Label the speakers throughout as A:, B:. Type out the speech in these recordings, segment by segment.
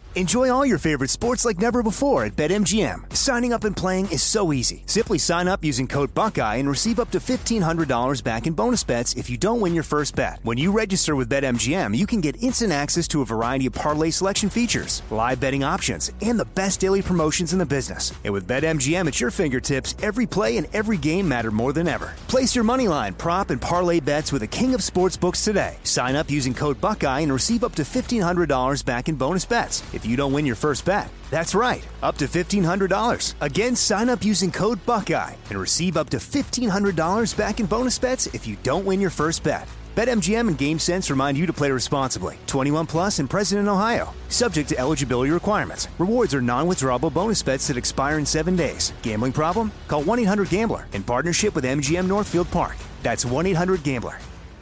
A: Enjoy all your favorite sports like never before at BetMGM. Signing up and playing is so easy. Simply sign up using code Buckeye and receive up to $1,500 back in bonus bets if you don't win your first bet. When you register with BetMGM, you can get instant access to a variety of parlay selection features, live betting options, and the best daily promotions in the business. And with BetMGM at your fingertips, every play and every game matter more than ever. Place your moneyline, prop, and parlay bets with the king of sportsbooks today. Sign up using code Buckeye and receive up to $1,500 back in bonus bets if you don't win your first bet. That's right, up to $1,500. Again, sign up using code Buckeye and receive up to $1,500 back in bonus bets if you don't win your first bet. BetMGM and GameSense remind you to play responsibly. 21 plus and present in Ohio. Subject to eligibility requirements. Rewards are non-withdrawable bonus bets that expire in 7 days. Gambling problem? Call 1-800-GAMBLER in partnership with MGM Northfield Park. That's 1-800-GAMBLER.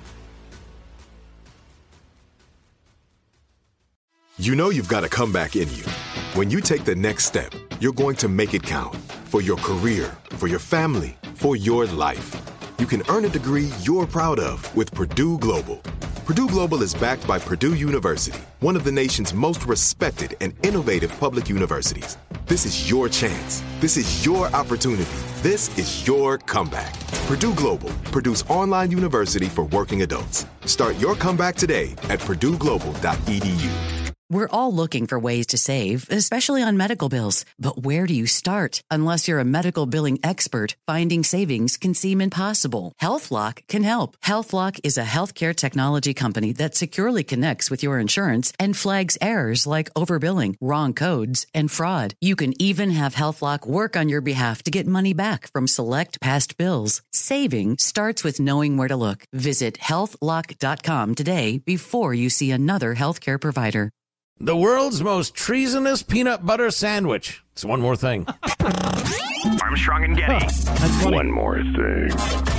B: You know you've got a comeback in you. When you take the next step, you're going to make it count. For your career, for your family, for your life. You can earn a degree you're proud of with Purdue Global. Purdue Global is backed by Purdue University, one of the nation's most respected and innovative public universities. This is your chance. This is your opportunity. This is your comeback. Purdue Global, Purdue's online university for working adults. Start your comeback today at purdueglobal.edu.
C: We're all looking for ways to save, especially on medical bills. But where do you start? Unless you're a medical billing expert, finding savings can seem impossible. HealthLock can help. HealthLock is a healthcare technology company that securely connects with your insurance and flags errors like overbilling, wrong codes, and fraud. You can even have HealthLock work on your behalf to get money back from select past bills. Saving starts with knowing where to look. Visit healthlock.com today before you see another healthcare provider.
D: The world's most treasonous peanut butter sandwich. It's one more thing.
E: Armstrong and Getty.
F: That's funny.
E: One more thing.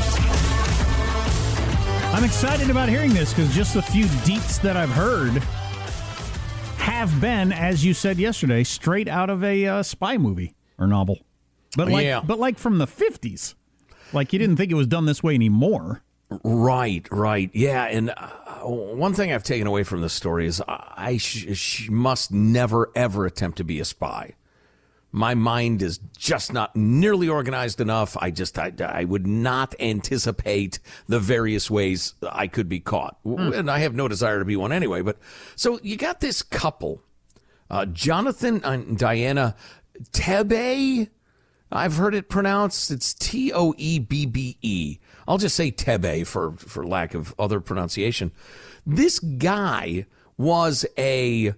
F: I'm excited about hearing this because just the few deets that I've heard have been, as you said yesterday, straight out of a spy movie or novel. But like from the 50s. Like you didn't think it was done this way anymore.
D: Right. Yeah, and one thing I've taken away from this story is I must never, ever attempt to be a spy. My mind is just not nearly organized enough. I would not anticipate the various ways I could be caught. And I have no desire to be one anyway. But so you got this couple, Jonathan and Diana Tebbe. I've heard it pronounced. It's Toebbe. I'll just say Tebbe for lack of other pronunciation. This guy was a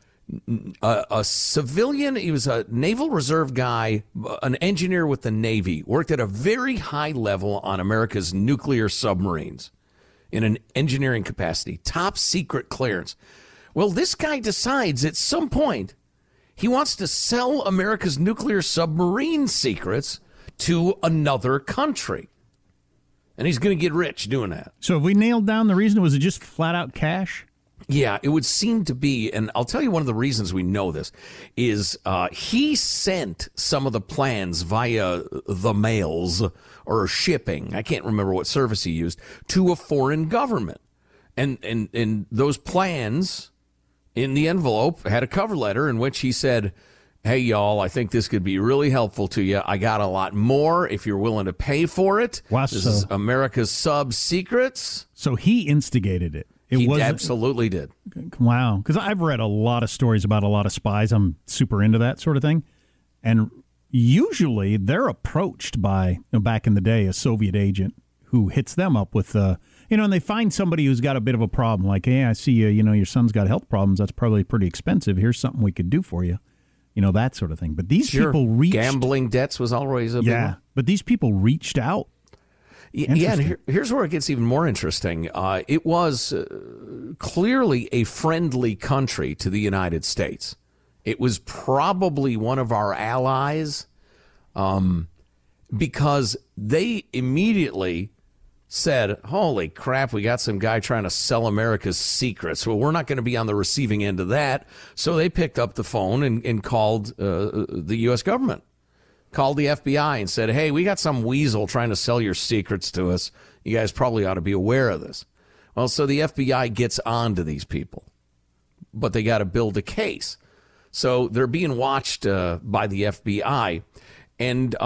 D: civilian. He was a Naval Reserve guy, an engineer with the Navy, worked at a very high level on America's nuclear submarines in an engineering capacity, top secret clearance. Well, this guy decides at some point he wants to sell America's nuclear submarine secrets to another country. And he's going to get rich doing that.
F: So have we nailed down the reason? Was it just flat out cash?
D: Yeah, it would seem to be. And I'll tell you one of the reasons we know this is he sent some of the plans via the mails or shipping. I can't remember what service he used to a foreign government. And those plans in the envelope had a cover letter in which he said, hey, y'all, I think this could be really helpful to you. I got a lot more if you're willing to pay for it.
F: Wow,
D: this is America's Sub Secrets.
F: So he instigated it.
D: He absolutely did.
F: Wow. Because I've read a lot of stories about a lot of spies. I'm super into that sort of thing. And usually they're approached by, back in the day, a Soviet agent who hits them up with, and they find somebody who's got a bit of a problem. Like, hey, I see your son's got health problems. That's probably pretty expensive. Here's something we could do for you. That sort of thing. But these people reached...
D: Gambling debts was always a big one.
F: But these people reached out.
D: Yeah, and here's where it gets even more interesting. It was clearly a friendly country to the United States. It was probably one of our allies because they immediately said, holy crap, we got some guy trying to sell America's secrets. Well, we're not going to be on the receiving end of that. So they picked up the phone and called the U.S. government, called the FBI and said, hey, we got some weasel trying to sell your secrets to us. You guys probably ought to be aware of this. Well, so the FBI gets on to these people, but they got to build a case. So they're being watched by the FBI. And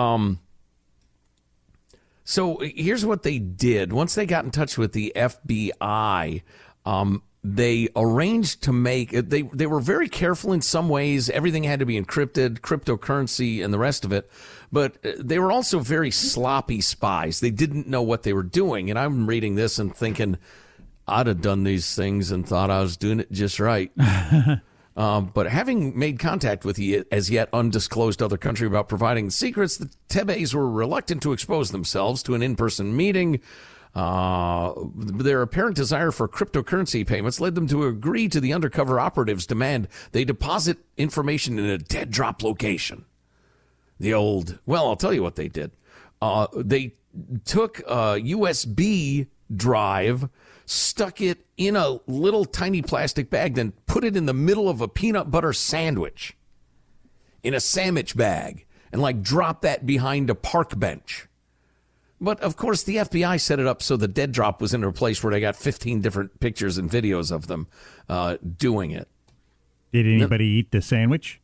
D: so here's what they did. Once they got in touch with the FBI, they arranged to make they were very careful in some ways. Everything had to be encrypted, cryptocurrency and the rest of it. But they were also very sloppy spies. They didn't know what they were doing. And I'm reading this and thinking, I'd have done these things and thought I was doing it just right. But having made contact with the as yet undisclosed other country about providing secrets, the Tebes were reluctant to expose themselves to an in-person meeting. Their apparent desire for cryptocurrency payments led them to agree to the undercover operatives' demand they deposit information in a dead drop location. I'll tell you what they did. They took a USB drive, stuck it in a little tiny plastic bag, then put it in the middle of a peanut butter sandwich in a sandwich bag and drop that behind a park bench. But, of course, the FBI set it up so the dead drop was in a place where they got 15 different pictures and videos of them doing it.
F: Did anybody eat the sandwich?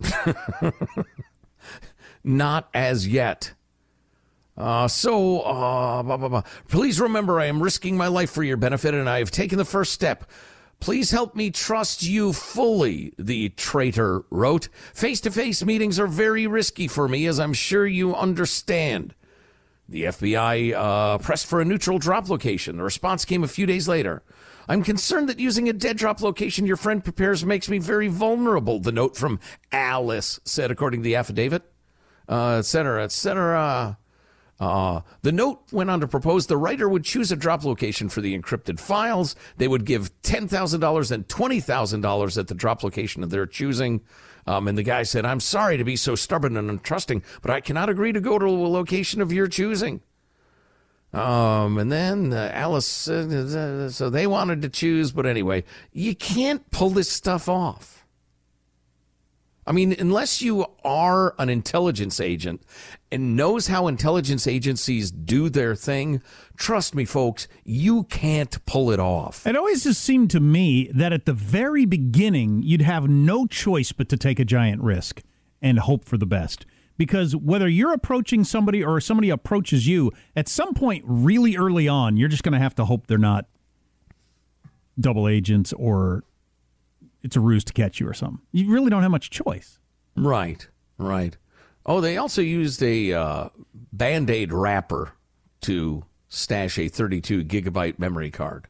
D: Not as yet. Please remember I am risking my life for your benefit, and I have taken the first step. Please help me trust you fully, the traitor wrote. Face-to-face meetings are very risky for me, as I'm sure you understand. The FBI pressed for a neutral drop location. The response came a few days later. I'm concerned that using a dead drop location your friend prepares makes me very vulnerable, the note from Alice said, according to the affidavit, et cetera, et cetera. The note went on to propose the writer would choose a drop location for the encrypted files. They would give $10,000 and $20,000 at the drop location of their choosing. And the guy said, I'm sorry to be so stubborn and untrusting, but I cannot agree to go to a location of your choosing. And then Alice said, so they wanted to choose. But anyway, you can't pull this stuff off. I mean, unless you are an intelligence agent and knows how intelligence agencies do their thing, trust me, folks, you can't pull it off.
F: It always just seemed to me that at the very beginning, you'd have no choice but to take a giant risk and hope for the best. Because whether you're approaching somebody or somebody approaches you, at some point really early on, you're just going to have to hope they're not double agents or it's a ruse to catch you or something. You really don't have much choice.
D: Right. Oh, they also used a Band-Aid wrapper to stash a 32-gigabyte memory card.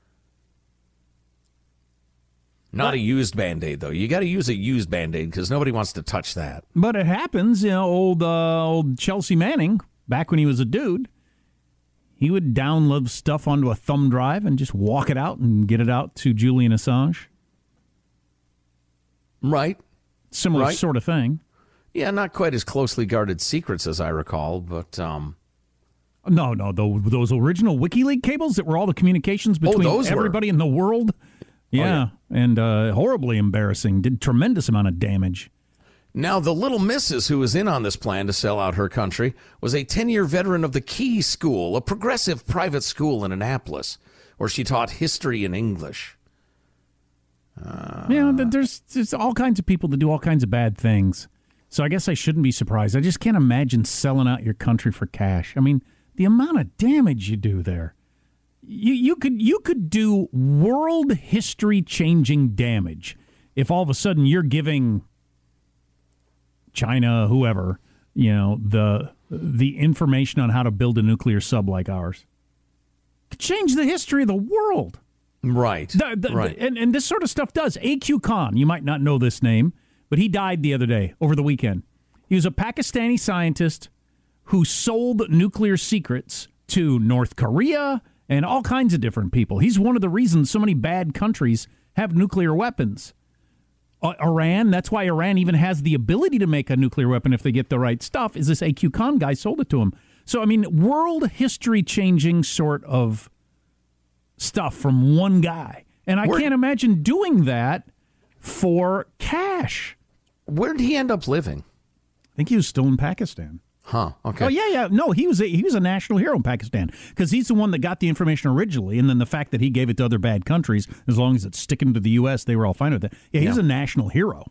D: Not a used Band-Aid, though. You got to use a used Band-Aid because nobody wants to touch that.
F: But it happens. Old Chelsea Manning, back when he was a dude, he would download stuff onto a thumb drive and just walk it out and get it out to Julian Assange.
D: Right.
F: Similar sort of thing.
D: Yeah, not quite as closely guarded secrets as I recall, but... No, those original WikiLeaks cables that were all the communications between everybody in the world. Yeah, and horribly embarrassing. Did tremendous amount of damage. Now, the little missus who was in on this plan to sell out her country was a 10-year veteran of the Key School, a progressive private school in Annapolis, where she taught history and English.
F: There's all kinds of people that do all kinds of bad things. So I guess I shouldn't be surprised. I just can't imagine selling out your country for cash. I mean, the amount of damage you do there. You could do world history changing damage if all of a sudden you're giving China, whoever, the information on how to build a nuclear sub like ours. Could change the history of the world.
D: Right. Right.
F: And this sort of stuff does. A.Q. Khan, you might not know this name, but he died the other day, over the weekend. He was a Pakistani scientist who sold nuclear secrets to North Korea and all kinds of different people. He's one of the reasons so many bad countries have nuclear weapons. Iran, that's why Iran even has the ability to make a nuclear weapon if they get the right stuff, is this A.Q. Khan guy sold it to him. So, I mean, world history-changing sort of stuff from one guy. And I can't imagine doing that for cash.
D: Where did he end up living?
F: I think he was still in Pakistan.
D: Huh, okay.
F: Oh, yeah. No, he was a national hero in Pakistan because he's the one that got the information originally, and then the fact that he gave it to other bad countries, as long as it's sticking to the U.S., they were all fine with it. Yeah, he's a national hero.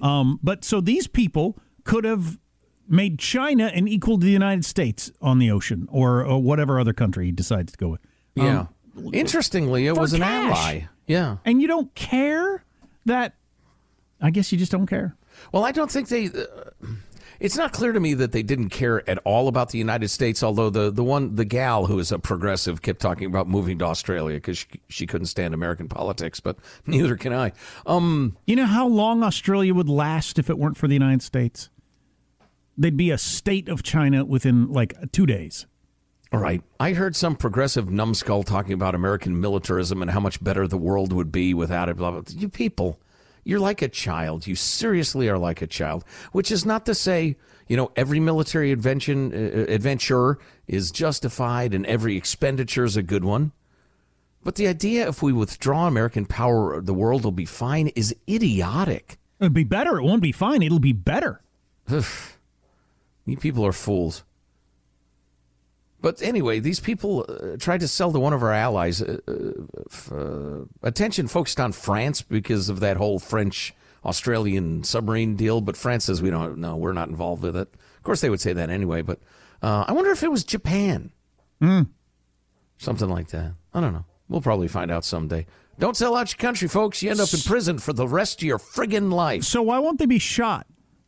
F: But so these people could have made China an equal to the United States on the ocean, or whatever other country he decides to go with.
D: Yeah. Interestingly, it was an
F: cash.
D: ally. Yeah.
F: And you don't care that... I guess you just don't care.
D: Well, I don't think they... it's not clear to me that they didn't care at all about the United States, although the gal who is a progressive kept talking about moving to Australia because she couldn't stand American politics, but neither can I.
F: You know how long Australia would last if it weren't for the United States? They'd be a state of China within, 2 days.
D: All right. I heard some progressive numbskull talking about American militarism and how much better the world would be without it. Blah, blah. You people, you're like a child. You seriously are like a child, which is not to say, every military adventure is justified and every expenditure is a good one. But the idea if we withdraw American power, the world will be fine is idiotic.
F: It'll be better. It won't be fine. It'll be better.
D: You people are fools. But anyway, these people tried to sell to one of our allies attention focused on France because of that whole French-Australian submarine deal. But France says we're not involved with it. Of course, they would say that anyway. But I wonder if it was Japan. Something like that. I don't know. We'll probably find out someday. Don't sell out your country, folks. You end up in prison for the rest of your friggin' life.
F: So why won't they be shot?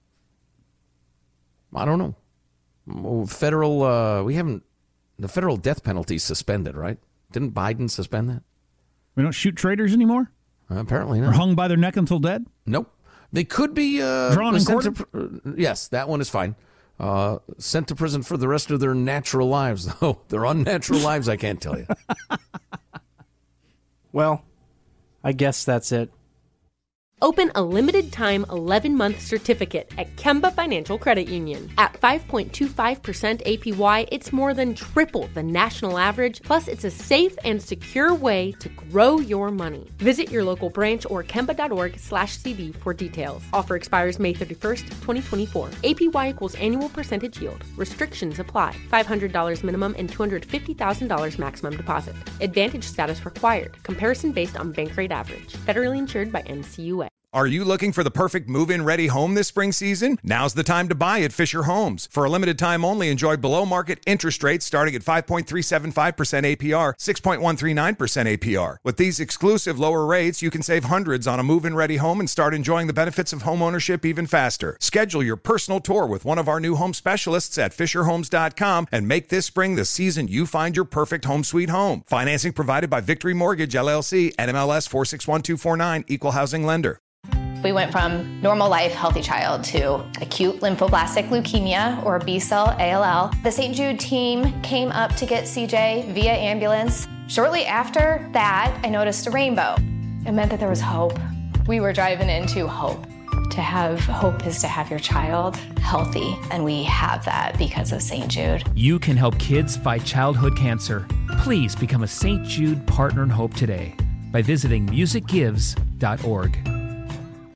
D: I don't know. The federal death penalty is suspended, right? Didn't Biden suspend that?
F: We don't shoot traitors anymore?
D: Apparently not.
F: Or hung by their neck until dead?
D: Nope. They could be
F: drawn and quartered?
D: Yes, that one is fine. Sent to prison for the rest of their natural lives, though. Their unnatural lives, I can't tell you.
G: Well, I guess that's it.
H: Open a limited-time 11-month certificate at Kemba Financial Credit Union. At 5.25% APY, it's more than triple the national average, plus it's a safe and secure way to grow your money. Visit your local branch or kemba.org/CD for details. Offer expires May 31st, 2024. APY equals annual percentage yield. Restrictions apply. $500 minimum and $250,000 maximum deposit. Advantage status required. Comparison based on bank rate average. Federally insured by NCUA.
I: Are you looking for the perfect move-in ready home this spring season? Now's the time to buy at Fisher Homes. For a limited time only, enjoy below-market interest rates starting at 5.375% APR, 6.139% APR. With these exclusive lower rates, you can save hundreds on a move-in ready home and start enjoying the benefits of home ownership even faster. Schedule your personal tour with one of our new home specialists at FisherHomes.com and make this spring the season you find your perfect home sweet home. Financing provided by Victory Mortgage, LLC, NMLS 461249, Equal Housing Lender.
J: We went from normal life, healthy child to acute lymphoblastic leukemia or B-cell ALL. The St. Jude team came up to get CJ via ambulance. Shortly after that, I noticed a rainbow. It meant that there was hope. We were driving into hope. To have hope is to have your child healthy, and we have that because of St. Jude.
K: You can help kids fight childhood cancer. Please become a St. Jude Partner in Hope today by visiting musicgives.org.